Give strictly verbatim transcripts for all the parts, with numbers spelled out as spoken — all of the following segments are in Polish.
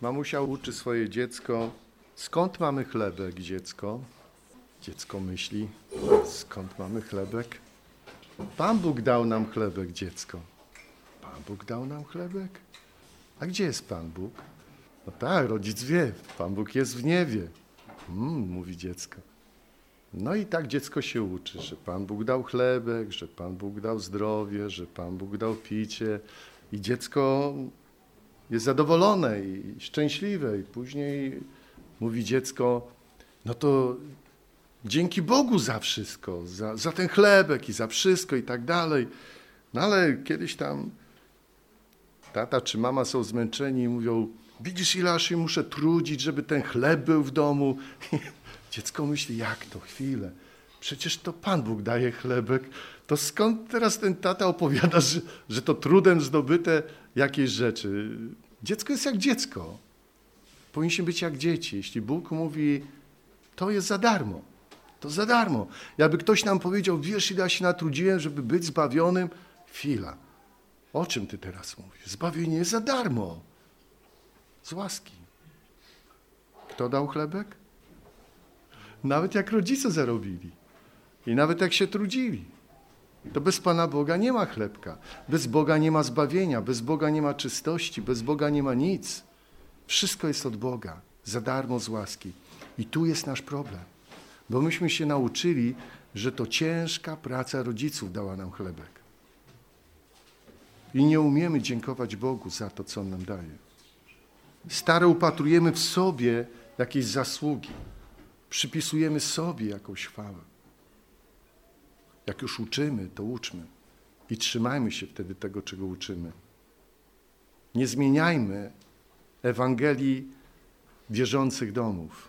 Mamusia uczy swoje dziecko, skąd mamy chlebek, dziecko? Dziecko myśli, skąd mamy chlebek? Pan Bóg dał nam chlebek, dziecko. Pan Bóg dał nam chlebek? A gdzie jest Pan Bóg? No tak, rodzic wie, Pan Bóg jest w niebie. Hmm, mówi dziecko. No i tak dziecko się uczy, że Pan Bóg dał chlebek, że Pan Bóg dał zdrowie, że Pan Bóg dał picie. I dziecko jest zadowolone i szczęśliwe. I później mówi dziecko, no to dzięki Bogu za wszystko, za, za ten chlebek i za wszystko i tak dalej. No ale kiedyś tam tata czy mama są zmęczeni i mówią, widzisz, ile aż się muszę trudzić, żeby ten chleb był w domu. Dziecko myśli, jak to, chwilę, przecież to Pan Bóg daje chlebek, to skąd teraz ten tata opowiada, że, że to trudem zdobyte jakieś rzeczy? Dziecko jest jak dziecko. Powinniśmy być jak dzieci. Jeśli Bóg mówi, to jest za darmo, to za darmo. Jakby ktoś nam powiedział, wiesz, ile ja się natrudziłem, żeby być zbawionym? Chwila. O czym ty teraz mówisz? Zbawienie jest za darmo. Z łaski. Kto dał chlebek? Nawet jak rodzice zarobili. I nawet jak się trudzili. To bez Pana Boga nie ma chlebka. Bez Boga nie ma zbawienia. Bez Boga nie ma czystości. Bez Boga nie ma nic. Wszystko jest od Boga. Za darmo z łaski. I tu jest nasz problem. Bo myśmy się nauczyli, że to ciężka praca rodziców dała nam chlebek. I nie umiemy dziękować Bogu za to, co On nam daje. Stale upatrujemy w sobie jakieś zasługi. Przypisujemy sobie jakąś chwałę. Jak już uczymy, to uczmy. I trzymajmy się wtedy tego, czego uczymy. Nie zmieniajmy Ewangelii wierzących domów.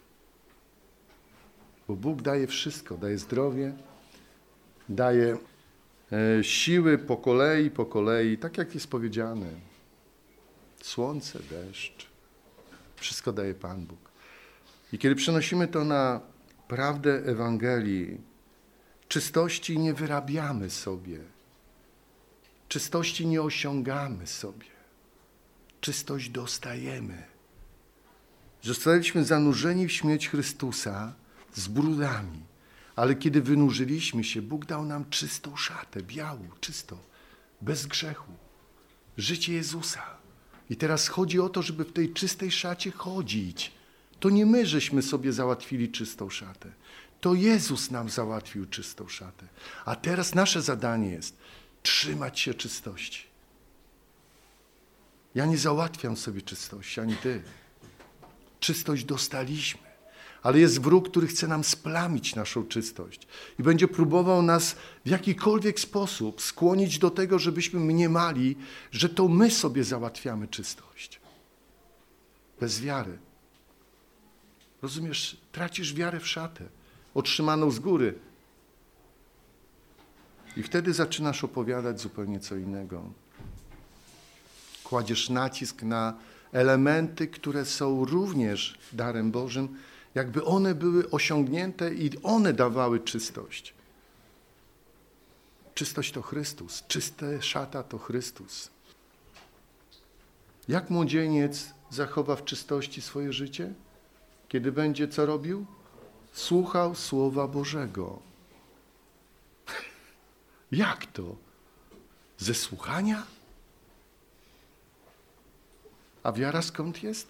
Bo Bóg daje wszystko. Daje zdrowie, daje e, siły po kolei, po kolei. Tak jak jest powiedziane. Słońce, deszcz. Wszystko daje Pan Bóg. I kiedy przenosimy to na prawdę Ewangelii, czystości nie wyrabiamy sobie. Czystości nie osiągamy sobie. Czystość dostajemy. Zostaliśmy zanurzeni w śmierć Chrystusa z brudami, ale kiedy wynurzyliśmy się, Bóg dał nam czystą szatę, białą, czystą, bez grzechu. Życie Jezusa. I teraz chodzi o to, żeby w tej czystej szacie chodzić. To nie my, żeśmy sobie załatwili czystą szatę. To Jezus nam załatwił czystą szatę. A teraz nasze zadanie jest trzymać się czystości. Ja nie załatwiam sobie czystości, ani ty. Czystość dostaliśmy. Ale jest wróg, który chce nam splamić naszą czystość. I będzie próbował nas w jakikolwiek sposób skłonić do tego, żebyśmy mniemali, że to my sobie załatwiamy czystość. Bez wiary. Rozumiesz, tracisz wiarę w szatę, otrzymaną z góry. I wtedy zaczynasz opowiadać zupełnie co innego. Kładziesz nacisk na elementy, które są również darem Bożym, jakby one były osiągnięte i one dawały czystość. Czystość to Chrystus, czyste szata to Chrystus. Jak młodzieniec zachowa w czystości swoje życie? Kiedy będzie co robił? Słuchał Słowa Bożego. Jak to? Ze słuchania? A wiara skąd jest?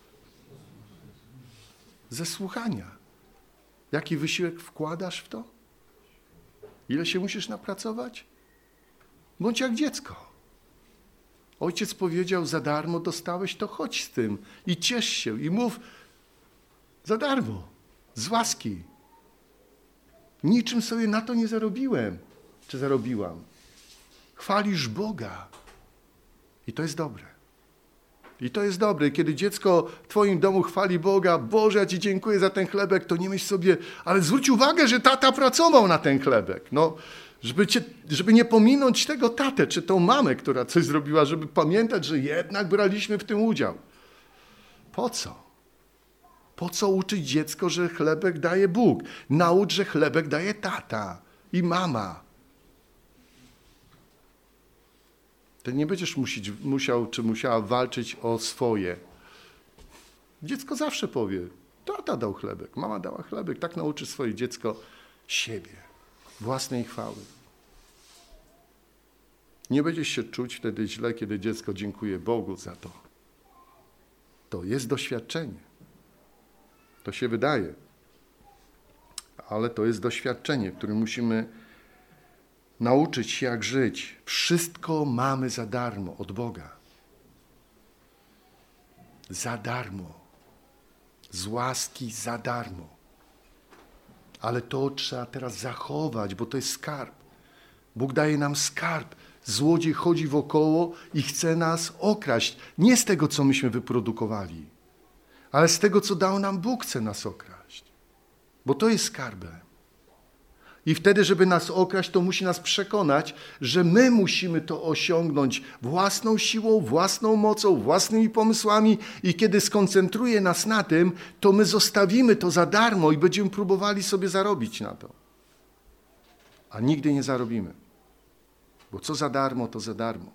Ze słuchania. Jaki wysiłek wkładasz w to? Ile się musisz napracować? Bądź jak dziecko. Ojciec powiedział, za darmo dostałeś, to chodź z tym i ciesz się i mów za darmo, z łaski. Niczym sobie na to nie zarobiłem, czy zarobiłam. Chwalisz Boga. I to jest dobre. I to jest dobre. Kiedy dziecko w twoim domu chwali Boga, Boże, ja Ci dziękuję za ten chlebek, to nie myśl sobie, ale zwróć uwagę, że tata pracował na ten chlebek. No, żeby, cię, żeby nie pominąć tego tatę, czy tą mamę, która coś zrobiła, żeby pamiętać, że jednak braliśmy w tym udział. Po co? Po co uczyć dziecko, że chlebek daje Bóg? Naucz, że chlebek daje tata i mama. Ty nie będziesz musić, musiał czy musiała walczyć o swoje. Dziecko zawsze powie, tata dał chlebek, mama dała chlebek. Tak nauczy swoje dziecko siebie, własnej chwały. Nie będziesz się czuć wtedy źle, kiedy dziecko dziękuje Bogu za to. To jest doświadczenie. To się wydaje. Ale to jest doświadczenie, w którym musimy nauczyć się, jak żyć. Wszystko mamy za darmo od Boga. Za darmo. Z łaski za darmo. Ale to trzeba teraz zachować, bo to jest skarb. Bóg daje nam skarb. Złodziej chodzi wokoło i chce nas okraść. Nie z tego, co myśmy wyprodukowali, ale z tego, co dał nam Bóg, chce nas okraść. Bo to jest skarbem. I wtedy, żeby nas okraść, to musi nas przekonać, że my musimy to osiągnąć własną siłą, własną mocą, własnymi pomysłami i kiedy skoncentruje nas na tym, to my zostawimy to za darmo i będziemy próbowali sobie zarobić na to. A nigdy nie zarobimy. Bo co za darmo, to za darmo.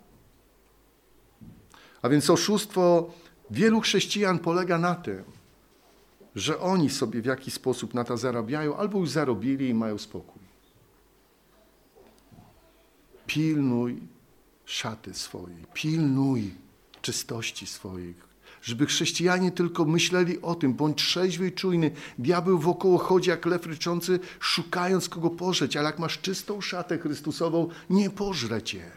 A więc oszustwo wielu chrześcijan polega na tym, że oni sobie w jakiś sposób na to zarabiają, albo już zarobili i mają spokój. Pilnuj szaty swojej, pilnuj czystości swojej, żeby chrześcijanie tylko myśleli o tym, bądź trzeźwy i czujny. Diabeł wokoło chodzi jak lew ryczący, szukając kogo pożreć, ale jak masz czystą szatę Chrystusową, nie pożre cię.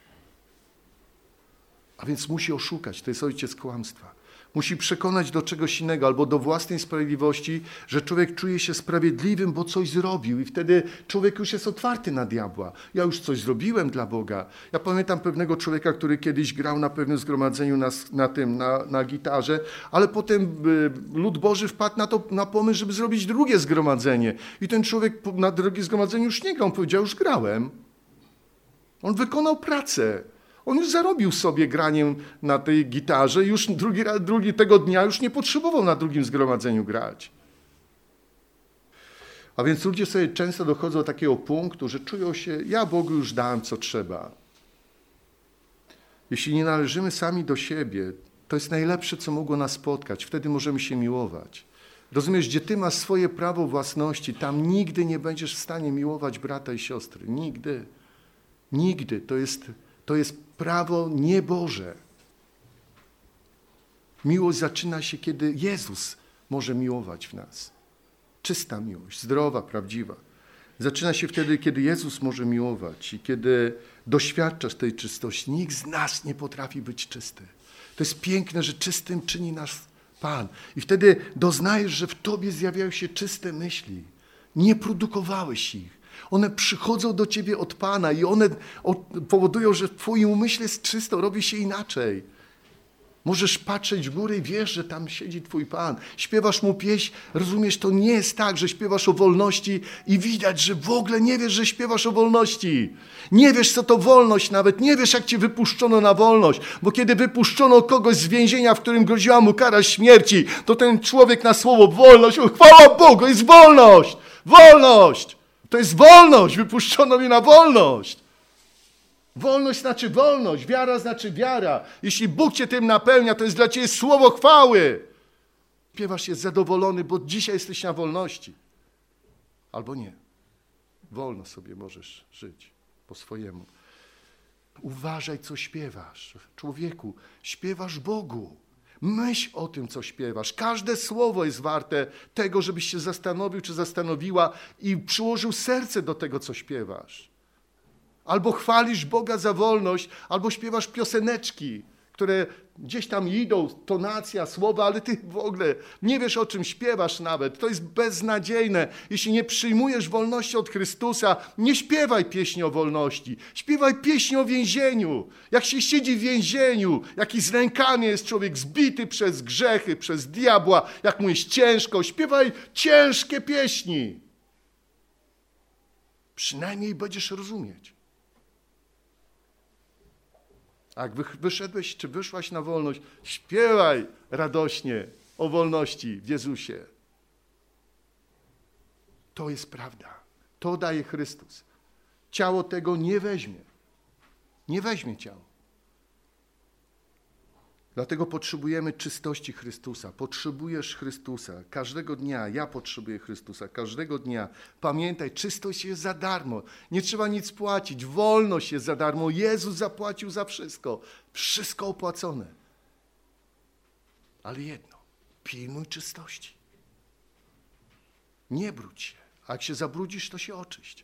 A więc musi oszukać, to jest ojciec kłamstwa. Musi przekonać do czegoś innego albo do własnej sprawiedliwości, że człowiek czuje się sprawiedliwym, bo coś zrobił i wtedy człowiek już jest otwarty na diabła. Ja już coś zrobiłem dla Boga. Ja pamiętam pewnego człowieka, który kiedyś grał na pewnym zgromadzeniu na, na tym, na, na gitarze, ale potem y, lud Boży wpadł na, to, na pomysł, żeby zrobić drugie zgromadzenie. I ten człowiek na drugie zgromadzenie już nie grał, on powiedział, już grałem. On wykonał pracę. On już zarobił sobie graniem na tej gitarze i już drugi, drugi tego dnia już nie potrzebował na drugim zgromadzeniu grać. A więc ludzie sobie często dochodzą do takiego punktu, że czują się, ja Bogu już dałem co trzeba. Jeśli nie należymy sami do siebie, to jest najlepsze, co mogło nas spotkać. Wtedy możemy się miłować. Rozumiesz, gdzie ty masz swoje prawo własności, tam nigdy nie będziesz w stanie miłować brata i siostry. Nigdy. Nigdy. To jest... To jest prawo nieboże. Miłość zaczyna się, kiedy Jezus może miłować w nas. Czysta miłość, zdrowa, prawdziwa. Zaczyna się wtedy, kiedy Jezus może miłować i kiedy doświadczasz tej czystości. Nikt z nas nie potrafi być czysty. To jest piękne, że czystym czyni nas Pan. I wtedy doznajesz, że w tobie zjawiają się czyste myśli. Nie produkowałeś ich. One przychodzą do ciebie od Pana i one powodują, że w twoim umyśle jest czysto, robi się inaczej. Możesz patrzeć w górę i wiesz, że tam siedzi twój Pan. Śpiewasz mu pieśń, rozumiesz, to nie jest tak, że śpiewasz o wolności i widać, że w ogóle nie wiesz, że śpiewasz o wolności. Nie wiesz, co to wolność nawet, nie wiesz, jak cię wypuszczono na wolność, bo kiedy wypuszczono kogoś z więzienia, w którym groziła mu kara śmierci, to ten człowiek na słowo wolność, o, chwała Bogu, jest wolność, wolność. To jest wolność, wypuszczono mnie na wolność. Wolność znaczy wolność, wiara znaczy wiara. Jeśli Bóg cię tym napełnia, to jest dla ciebie słowo chwały. Śpiewasz, jest zadowolony, bo dzisiaj jesteś na wolności. Albo nie. Wolno sobie możesz żyć po swojemu. Uważaj, co śpiewasz. Człowieku, śpiewasz Bogu. Myśl o tym, co śpiewasz. Każde słowo jest warte tego, żebyś się zastanowił, czy zastanowiła i przyłożył serce do tego, co śpiewasz. Albo chwalisz Boga za wolność, albo śpiewasz pioseneczki, które gdzieś tam idą, tonacja, słowa, ale ty w ogóle nie wiesz, o czym śpiewasz nawet. To jest beznadziejne. Jeśli nie przyjmujesz wolności od Chrystusa, nie śpiewaj pieśni o wolności. Śpiewaj pieśni o więzieniu. Jak się siedzi w więzieniu, jaki z rękami jest człowiek zbity przez grzechy, przez diabła, jak mu jest ciężko, śpiewaj ciężkie pieśni. Przynajmniej będziesz rozumieć. A jak wyszedłeś, czy wyszłaś na wolność, śpiewaj radośnie o wolności w Jezusie. To jest prawda. To daje Chrystus. Ciało tego nie weźmie. Nie weźmie ciało. Dlatego potrzebujemy czystości Chrystusa. Potrzebujesz Chrystusa. Każdego dnia ja potrzebuję Chrystusa. Każdego dnia. Pamiętaj, czystość jest za darmo. Nie trzeba nic płacić. Wolność jest za darmo. Jezus zapłacił za wszystko. Wszystko opłacone. Ale jedno. Pilnuj czystości. Nie brudź się. A jak się zabrudzisz, to się oczyść.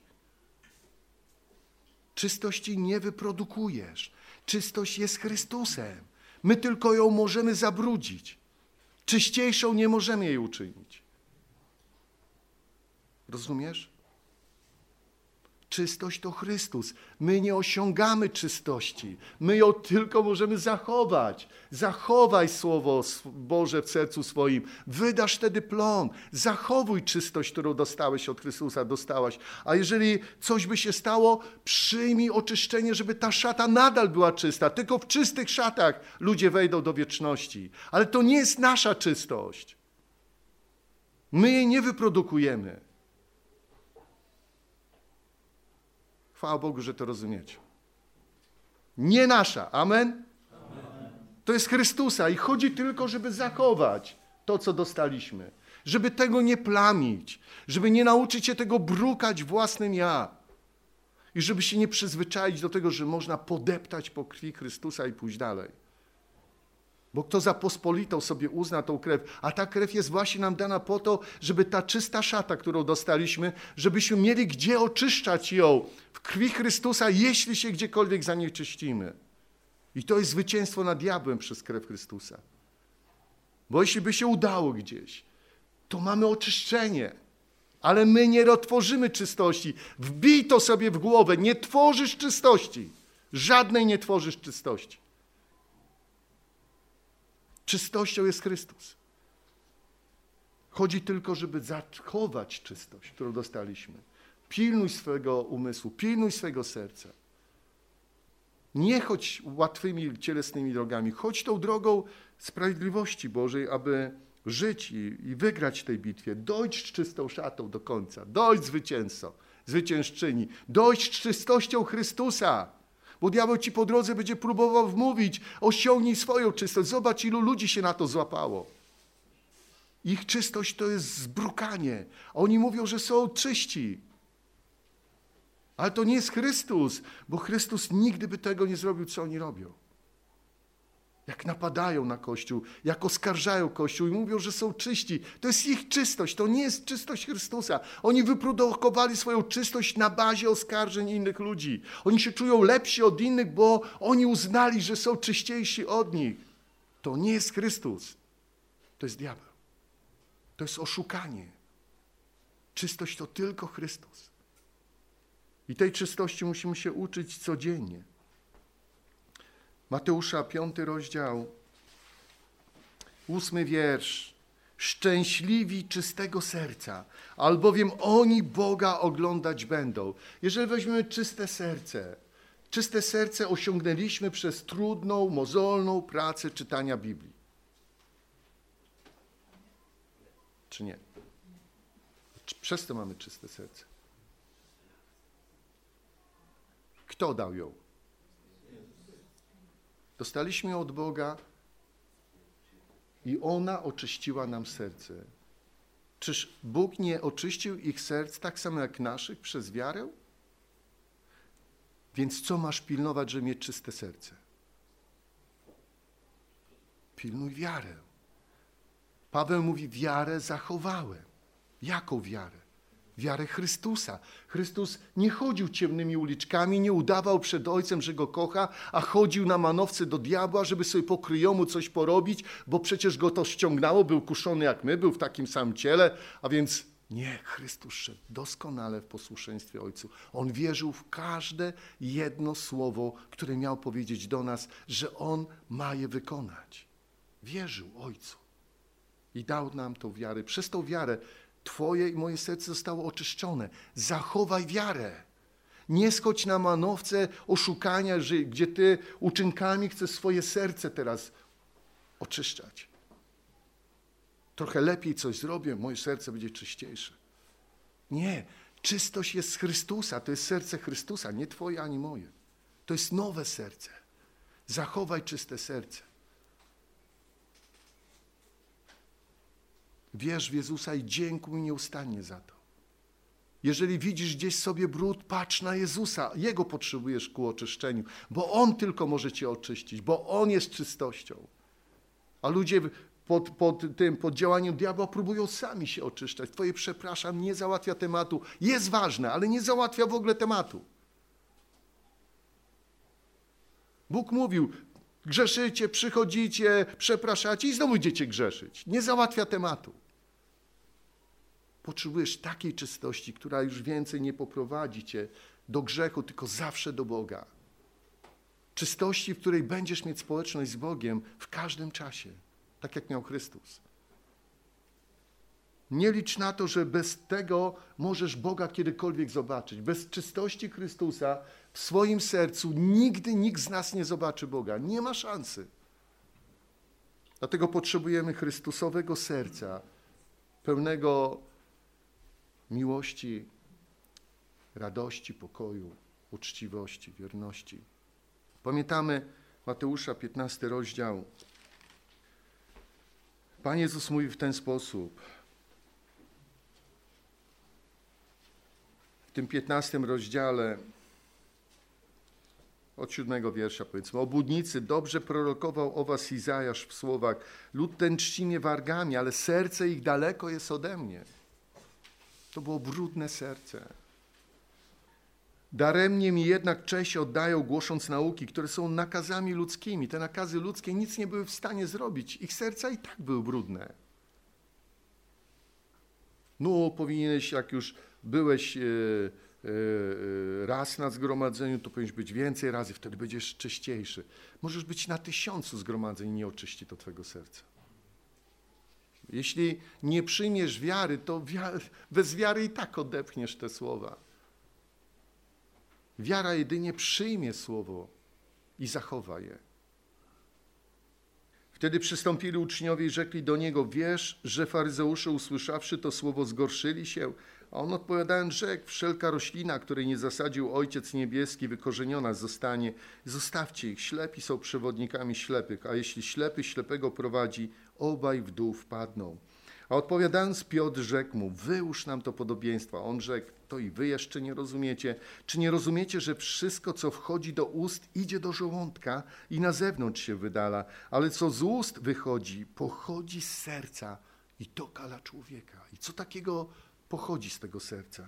Czystości nie wyprodukujesz. Czystość jest Chrystusem. My tylko ją możemy zabrudzić. Czyściejszą nie możemy jej uczynić. Rozumiesz? Czystość to Chrystus. My nie osiągamy czystości. My ją tylko możemy zachować. Zachowaj Słowo Boże w sercu swoim. Wydasz wtedy plon. Zachowuj czystość, którą dostałeś od Chrystusa, dostałaś. A jeżeli coś by się stało, przyjmij oczyszczenie, żeby ta szata nadal była czysta. Tylko w czystych szatach ludzie wejdą do wieczności. Ale to nie jest nasza czystość. My jej nie wyprodukujemy. Chwała Bogu, że to rozumiecie. Nie nasza. Amen? Amen? To jest Chrystusa i chodzi tylko, żeby zachować to, co dostaliśmy. Żeby tego nie plamić. Żeby nie nauczyć się tego brukać własnym ja. I żeby się nie przyzwyczaić do tego, że można podeptać po krwi Chrystusa i pójść dalej. Bo kto za pospolitą sobie uzna tą krew, a ta krew jest właśnie nam dana po to, żeby ta czysta szata, którą dostaliśmy, żebyśmy mieli gdzie oczyszczać ją w krwi Chrystusa, jeśli się gdziekolwiek zanieczyścimy. I to jest zwycięstwo nad diabłem przez krew Chrystusa. Bo jeśli by się udało gdzieś, to mamy oczyszczenie. Ale my nie tworzymy czystości. Wbij to sobie w głowę. Nie tworzysz czystości. Żadnej nie tworzysz czystości. Czystością jest Chrystus. Chodzi tylko, żeby zachować czystość, którą dostaliśmy. Pilnuj swego umysłu, pilnuj swego serca. Nie chodź łatwymi, cielesnymi drogami. Chodź tą drogą sprawiedliwości Bożej, aby żyć i, i wygrać w tej bitwie. Dojdź z czystą szatą do końca. Dojdź zwycięzco, zwyciężczyni. Dojdź z czystością Chrystusa. Bo diabeł ci po drodze będzie próbował wmówić, osiągnij swoją czystość. Zobacz, ilu ludzi się na to złapało. Ich czystość to jest zbrukanie. Oni mówią, że są czyści. Ale to nie jest Chrystus, bo Chrystus nigdy by tego nie zrobił, co oni robią. Jak napadają na Kościół, jak oskarżają Kościół i mówią, że są czyści. To jest ich czystość, to nie jest czystość Chrystusa. Oni wyprodukowali swoją czystość na bazie oskarżeń innych ludzi. Oni się czują lepsi od innych, bo oni uznali, że są czyściejsi od nich. To nie jest Chrystus. To jest diabeł. To jest oszukanie. Czystość to tylko Chrystus. I tej czystości musimy się uczyć codziennie. Mateusza, piąty rozdział, ósmy wiersz. Szczęśliwi czystego serca, albowiem oni Boga oglądać będą. Jeżeli weźmiemy czyste serce, czyste serce osiągnęliśmy przez trudną, mozolną pracę czytania Biblii. Czy nie? Przez to mamy czyste serce. Kto dał ją? Dostaliśmy ją od Boga i ona oczyściła nam serce. Czyż Bóg nie oczyścił ich serc tak samo jak naszych przez wiarę? Więc co masz pilnować, żeby mieć czyste serce? Pilnuj wiarę. Paweł mówi, wiarę zachowałem. Jaką wiarę? Wiarę Chrystusa. Chrystus nie chodził ciemnymi uliczkami, nie udawał przed Ojcem, że Go kocha, a chodził na manowce do diabła, żeby sobie po kryjomu coś porobić, bo przecież Go to ściągnęło, był kuszony jak my, był w takim samym ciele, a więc nie, Chrystus szedł doskonale w posłuszeństwie Ojcu. On wierzył w każde jedno słowo, które miał powiedzieć do nas, że On ma je wykonać. Wierzył Ojcu i dał nam tą wiarę. Przez tą wiarę Twoje i moje serce zostało oczyszczone. Zachowaj wiarę. Nie schodź na manowce oszukania, że, gdzie ty uczynkami chcesz swoje serce teraz oczyszczać. Trochę lepiej coś zrobię, moje serce będzie czyściejsze. Nie, czystość jest z Chrystusa, to jest serce Chrystusa, nie twoje ani moje. To jest nowe serce. Zachowaj czyste serce. Wierz w Jezusa i dziękuj nieustannie za to. Jeżeli widzisz gdzieś sobie brud, patrz na Jezusa. Jego potrzebujesz ku oczyszczeniu, bo On tylko może cię oczyścić, bo On jest czystością. A ludzie pod, pod tym, pod działaniem diabła próbują sami się oczyszczać. Twoje przepraszam nie załatwia tematu. Jest ważne, ale nie załatwia w ogóle tematu. Bóg mówił, grzeszycie, przychodzicie, przepraszacie i znowu idziecie grzeszyć. Nie załatwia tematu. Potrzebujesz takiej czystości, która już więcej nie poprowadzi cię do grzechu, tylko zawsze do Boga. Czystości, w której będziesz mieć społeczność z Bogiem w każdym czasie, tak jak miał Chrystus. Nie licz na to, że bez tego możesz Boga kiedykolwiek zobaczyć. Bez czystości Chrystusa w swoim sercu nigdy nikt z nas nie zobaczy Boga. Nie ma szansy. Dlatego potrzebujemy Chrystusowego serca, pełnego miłości, radości, pokoju, uczciwości, wierności. Pamiętamy Mateusza, piętnasty rozdział. Pan Jezus mówi w ten sposób. W tym piętnastym rozdziale, od siódmego wiersza powiedzmy, o błudnicy dobrze prorokował o was Izajasz w słowach, lud ten czci mnie wargami, ale serce ich daleko jest ode mnie. To było brudne serce. Daremnie mi jednak cześć oddają, głosząc nauki, które są nakazami ludzkimi. Te nakazy ludzkie nic nie były w stanie zrobić. Ich serca i tak były brudne. No, powinieneś, jak już byłeś e, e, raz na zgromadzeniu, to powinieneś być więcej razy, wtedy będziesz czyściejszy. Możesz być na tysiącu zgromadzeń, nie oczyści to twojego serca. Jeśli nie przyjmiesz wiary, to wiary, bez wiary i tak odepchniesz te słowa. Wiara jedynie przyjmie słowo i zachowa je. Wtedy przystąpili uczniowie i rzekli do niego, wiesz, że faryzeusze usłyszawszy to słowo zgorszyli się? A on odpowiadając rzekł, wszelka roślina, której nie zasadził Ojciec Niebieski, wykorzeniona zostanie. Zostawcie ich, ślepi są przewodnikami ślepych, a jeśli ślepy ślepego prowadzi, obaj w dół wpadną. A odpowiadając Piotr rzekł mu, wyłóż nam to podobieństwo. A on rzekł, to i wy jeszcze nie rozumiecie. Czy nie rozumiecie, że wszystko, co wchodzi do ust, idzie do żołądka i na zewnątrz się wydala, ale co z ust wychodzi, pochodzi z serca i to kala człowieka. I co takiego pochodzi z tego serca?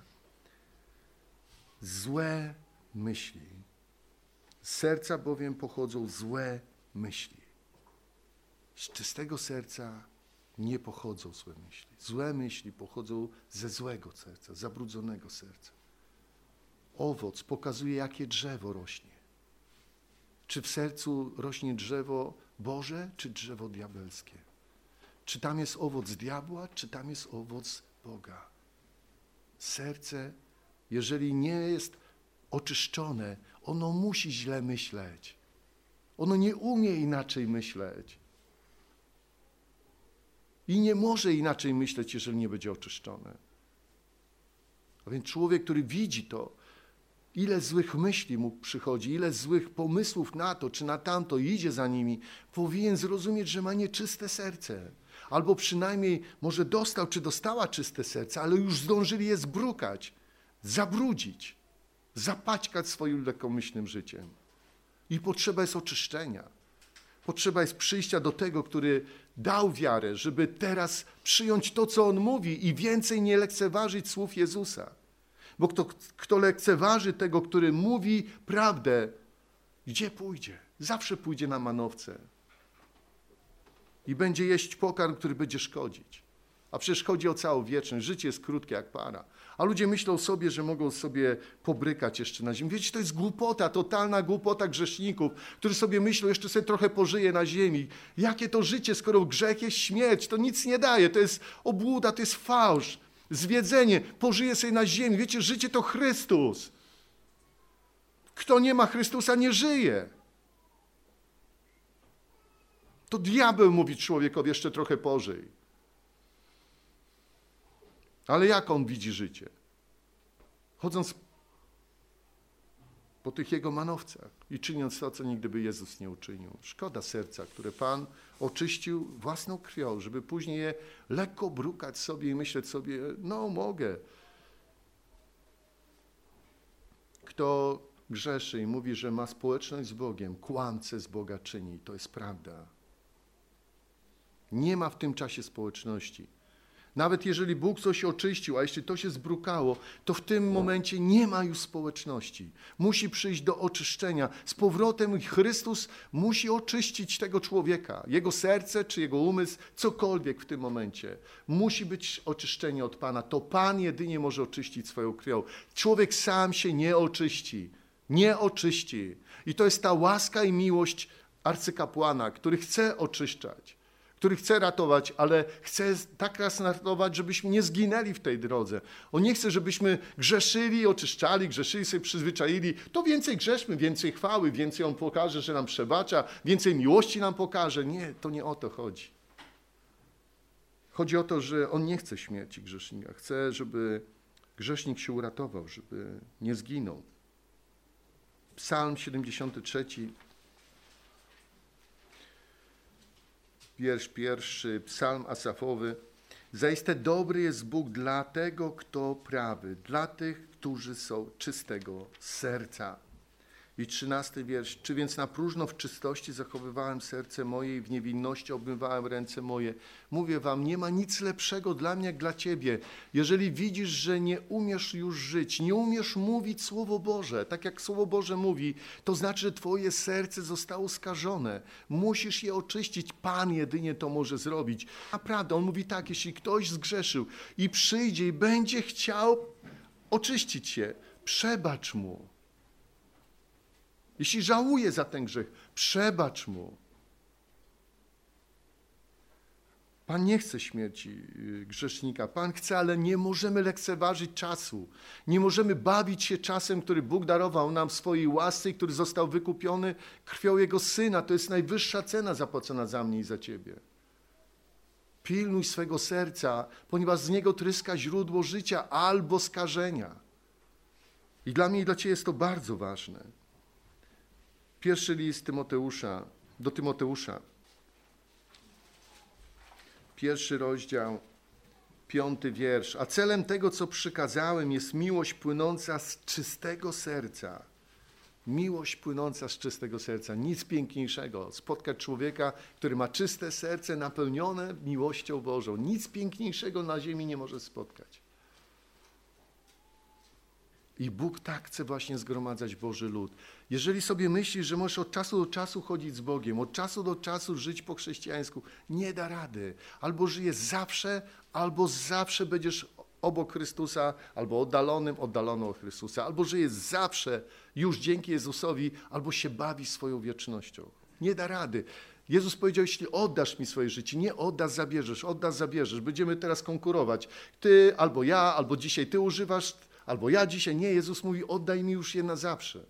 Złe myśli. Z serca bowiem pochodzą złe myśli. Z czystego serca nie pochodzą złe myśli. Złe myśli pochodzą ze złego serca, zabrudzonego serca. Owoc pokazuje, jakie drzewo rośnie. Czy w sercu rośnie drzewo Boże, czy drzewo diabelskie? Czy tam jest owoc diabła, czy tam jest owoc Boga? Serce, jeżeli nie jest oczyszczone, ono musi źle myśleć. Ono nie umie inaczej myśleć. I nie może inaczej myśleć, jeżeli nie będzie oczyszczone. A więc człowiek, który widzi to, ile złych myśli mu przychodzi, ile złych pomysłów na to, czy na tamto, idzie za nimi, powinien zrozumieć, że ma nieczyste serce. Albo przynajmniej może dostał, czy dostała czyste serce, ale już zdążyli je zbrukać, zabrudzić, zapaćkać swoim lekkomyślnym życiem. I potrzeba jest oczyszczenia. Potrzeba jest przyjścia do tego, który dał wiarę, żeby teraz przyjąć to, co On mówi i więcej nie lekceważyć słów Jezusa. Bo kto, kto lekceważy tego, który mówi prawdę, gdzie pójdzie? Zawsze pójdzie na manowce. I będzie jeść pokarm, który będzie szkodzić. A przecież chodzi o całą wieczność. Życie jest krótkie jak para. A ludzie myślą sobie, że mogą sobie pobrykać jeszcze na ziemi. Wiecie, to jest głupota, totalna głupota grzeszników, którzy sobie myślą, jeszcze sobie trochę pożyję na ziemi. Jakie to życie, skoro grzech jest śmierć, to nic nie daje. To jest obłuda, to jest fałsz, zwiedzenie. Pożyję sobie na ziemi. Wiecie, życie to Chrystus. Kto nie ma Chrystusa, nie żyje. To diabeł mówi człowiekowi, jeszcze trochę pożyj. Ale jak on widzi życie? Chodząc po tych Jego manowcach i czyniąc to, co nigdy by Jezus nie uczynił. Szkoda serca, które Pan oczyścił własną krwią, żeby później je lekko brukać sobie i myśleć sobie, no mogę. Kto grzeszy i mówi, że ma społeczność z Bogiem, kłamcę z Boga czyni. To jest prawda. Nie ma w tym czasie społeczności. Nawet jeżeli Bóg coś oczyścił, a jeśli to się zbrukało, to w tym momencie nie ma już społeczności. Musi przyjść do oczyszczenia. Z powrotem Chrystus musi oczyścić tego człowieka. Jego serce czy jego umysł, cokolwiek w tym momencie. Musi być oczyszczenie od Pana. To Pan jedynie może oczyścić swoją krwią. Człowiek sam się nie oczyści. Nie oczyści. I to jest ta łaska i miłość arcykapłana, który chce oczyszczać, który chce ratować, ale chce tak raz ratować, żebyśmy nie zginęli w tej drodze. On nie chce, żebyśmy grzeszyli, oczyszczali, grzeszyli, sobie przyzwyczaili. To więcej grzeszmy, więcej chwały, więcej On pokaże, że nam przebacza, więcej miłości nam pokaże. Nie, to nie o to chodzi. Chodzi o to, że On nie chce śmierci grzesznika. Chce, żeby grzesznik się uratował, żeby nie zginął. Psalm siedemdziesiąty trzeci, wiersz pierwszy, psalm asafowy. Zaiste dobry jest Bóg dla tego, kto prawy, dla tych, którzy są czystego serca. I trzynasty wiersz. Czy więc na próżno w czystości zachowywałem serce moje i w niewinności obmywałem ręce moje? Mówię wam, nie ma nic lepszego dla mnie jak dla ciebie. Jeżeli widzisz, że nie umiesz już żyć, nie umiesz mówić Słowo Boże, tak jak Słowo Boże mówi, to znaczy, że twoje serce zostało skażone. Musisz je oczyścić. Pan jedynie to może zrobić. Naprawdę, On mówi tak, jeśli ktoś zgrzeszył i przyjdzie i będzie chciał oczyścić się, przebacz mu. Jeśli żałuje za ten grzech, przebacz mu. Pan nie chce śmierci grzesznika. Pan chce, ale nie możemy lekceważyć czasu. Nie możemy bawić się czasem, który Bóg darował nam w swojej łasce i który został wykupiony krwią Jego Syna. To jest najwyższa cena zapłacona za mnie i za ciebie. Pilnuj swego serca, ponieważ z niego tryska źródło życia albo skażenia. I dla mnie i dla ciebie jest to bardzo ważne. Pierwszy list Tymoteusza, do Tymoteusza, pierwszy rozdział, piąty wiersz. A celem tego, co przykazałem, jest miłość płynąca z czystego serca. Miłość płynąca z czystego serca. Nic piękniejszego. Spotkać człowieka, który ma czyste serce napełnione miłością Bożą. Nic piękniejszego na ziemi nie może spotkać. I Bóg tak chce właśnie zgromadzać Boży lud. Jeżeli sobie myślisz, że możesz od czasu do czasu chodzić z Bogiem, od czasu do czasu żyć po chrześcijańsku, nie da rady. Albo żyjesz zawsze, albo zawsze będziesz obok Chrystusa, albo oddalonym, oddaloną od Chrystusa, albo żyjesz zawsze już dzięki Jezusowi, albo się bawi swoją wiecznością. Nie da rady. Jezus powiedział, jeśli oddasz mi swoje życie, nie oddasz, zabierzesz, oddasz, zabierzesz. Będziemy teraz konkurować. Ty albo ja, albo dzisiaj ty używasz, albo ja dzisiaj. Nie, Jezus mówi, oddaj mi już je na zawsze.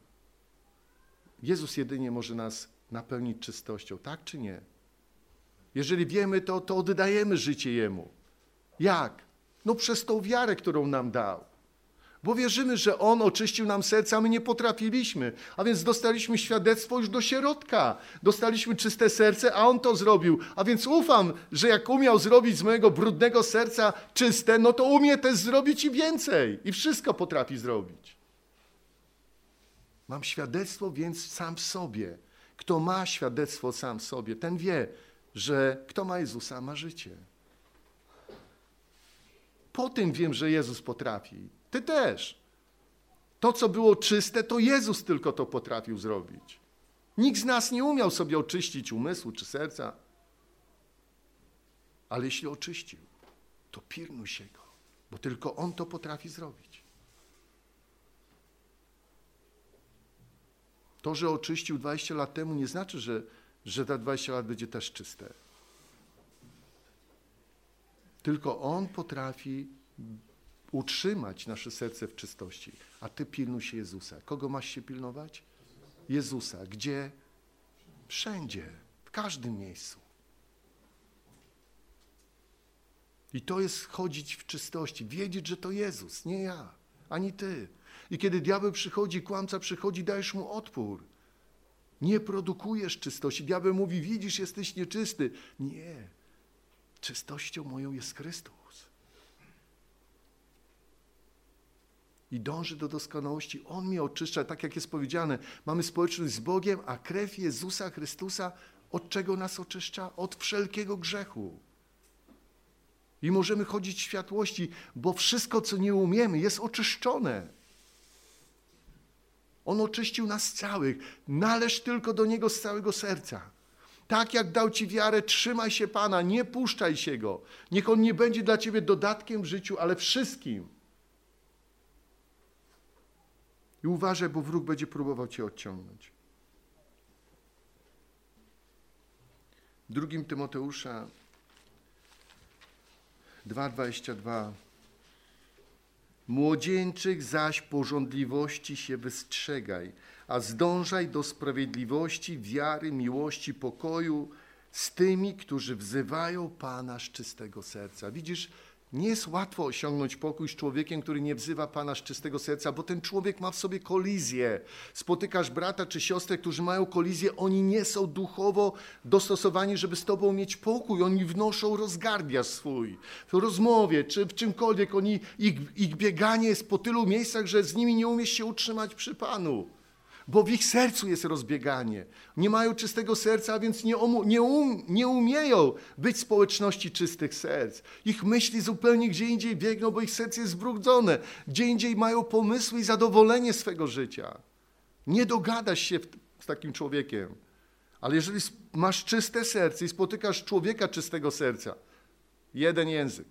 Jezus jedynie może nas napełnić czystością, tak czy nie? Jeżeli wiemy to, to oddajemy życie Jemu. Jak? No przez tą wiarę, którą nam dał. Bo wierzymy, że On oczyścił nam serce, a my nie potrafiliśmy. A więc dostaliśmy świadectwo już do środka. Dostaliśmy czyste serce, a On to zrobił. A więc ufam, że jak umiał zrobić z mojego brudnego serca czyste, no to umie też zrobić i więcej. I wszystko potrafi zrobić. Mam świadectwo więc sam w sobie. Kto ma świadectwo sam w sobie, ten wie, że kto ma Jezusa, ma życie. Po tym wiem, że Jezus potrafi. Ty też. To, co było czyste, to Jezus tylko to potrafił zrobić. Nikt z nas nie umiał sobie oczyścić umysłu czy serca. Ale jeśli oczyścił, to pilnuj się Go, bo tylko On to potrafi zrobić. To, że oczyścił dwadzieścia lat temu, nie znaczy, że, że za dwadzieścia lat będzie też czyste. Tylko On potrafi utrzymać nasze serce w czystości. A ty pilnuj się Jezusa. Kogo masz się pilnować? Jezusa. Gdzie? Wszędzie. W każdym miejscu. I to jest chodzić w czystości. Wiedzieć, że to Jezus, nie ja, ani ty. I kiedy diabeł przychodzi, kłamca przychodzi, dajesz mu odpór. Nie produkujesz czystości. Diabeł mówi, widzisz, jesteś nieczysty. Nie. Czystością moją jest Chrystus. I dąży do doskonałości. On mnie oczyszcza, tak jak jest powiedziane. Mamy społeczność z Bogiem, a krew Jezusa Chrystusa od czego nas oczyszcza? Od wszelkiego grzechu. I możemy chodzić w światłości, bo wszystko, co nie umiemy, jest oczyszczone. On oczyścił nas całych. Należ tylko do Niego z całego serca. Tak jak dał ci wiarę, trzymaj się Pana, nie puszczaj się Go. Niech On nie będzie dla ciebie dodatkiem w życiu, ale wszystkim. I uważaj, bo wróg będzie próbował cię odciągnąć. Drugim Tymoteusza dwa dwadzieścia dwa. Młodzieńczych zaś pożądliwości się wystrzegaj, a zdążaj do sprawiedliwości, wiary, miłości, pokoju z tymi, którzy wzywają Pana z czystego serca. Widzisz, nie jest łatwo osiągnąć pokój z człowiekiem, który nie wzywa Pana z czystego serca, bo ten człowiek ma w sobie kolizję. Spotykasz brata czy siostrę, którzy mają kolizję, oni nie są duchowo dostosowani, żeby z Tobą mieć pokój. Oni wnoszą rozgardiasz swój. W rozmowie czy w czymkolwiek, oni, ich, ich bieganie jest po tylu miejscach, że z nimi nie umiesz się utrzymać przy Panu. Bo w ich sercu jest rozbieganie. Nie mają czystego serca, a więc nie, um, nie, um, nie umieją być w społeczności czystych serc. Ich myśli zupełnie gdzie indziej biegną, bo ich serce jest zbrudzone. Gdzie indziej mają pomysły i zadowolenie swego życia. Nie dogadasz się z takim człowiekiem. Ale jeżeli masz czyste serce i spotykasz człowieka czystego serca, jeden język.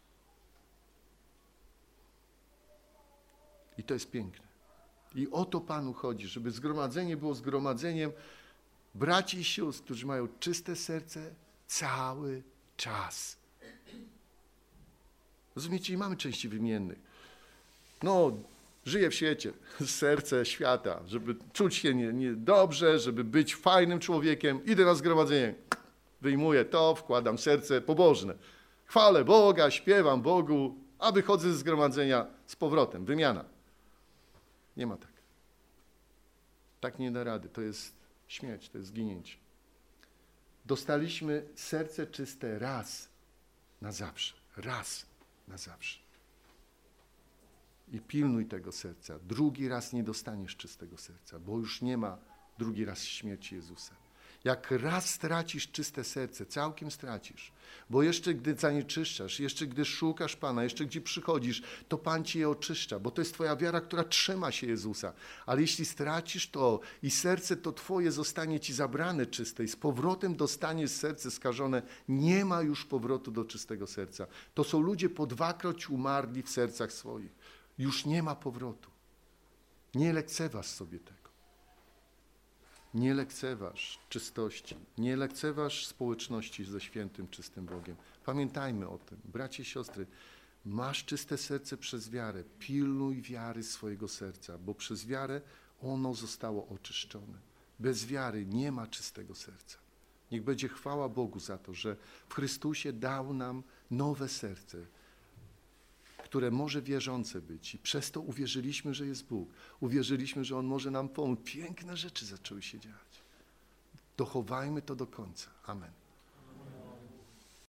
I to jest piękne. I o to Panu chodzi, żeby zgromadzenie było zgromadzeniem braci i sióstr, którzy mają czyste serce cały czas. Rozumiecie? I mamy części wymiennych. No, żyję w świecie, serce świata, żeby czuć się nie, nie dobrze, żeby być fajnym człowiekiem. Idę na zgromadzenie, wyjmuję to, wkładam serce pobożne. Chwalę Boga, śpiewam Bogu, a wychodzę ze zgromadzenia z powrotem, wymiana. Nie ma tak. Tak nie da rady. To jest śmierć, to jest zginięcie. Dostaliśmy serce czyste raz na zawsze. Raz na zawsze. I pilnuj tego serca. Drugi raz nie dostaniesz czystego serca, bo już nie ma drugi raz śmierci Jezusa. Jak raz stracisz czyste serce, całkiem stracisz, bo jeszcze gdy zanieczyszczasz, jeszcze gdy szukasz Pana, jeszcze gdzie przychodzisz, to Pan ci je oczyszcza, bo to jest twoja wiara, która trzyma się Jezusa. Ale jeśli stracisz to i serce to twoje zostanie ci zabrane czyste i z powrotem dostaniesz serce skażone, nie ma już powrotu do czystego serca. To są ludzie po dwakroć umarli w sercach swoich. Już nie ma powrotu. Nie lekceważ sobie tego. Nie lekceważ czystości, nie lekceważ społeczności ze świętym, czystym Bogiem. Pamiętajmy o tym, bracie i siostry, masz czyste serce przez wiarę, pilnuj wiary swojego serca, bo przez wiarę ono zostało oczyszczone. Bez wiary nie ma czystego serca. Niech będzie chwała Bogu za to, że w Chrystusie dał nam nowe serce, które może wierzące być i przez to uwierzyliśmy, że jest Bóg. Uwierzyliśmy, że On może nam pomóc. Piękne rzeczy zaczęły się dziać. Dochowajmy to do końca. Amen.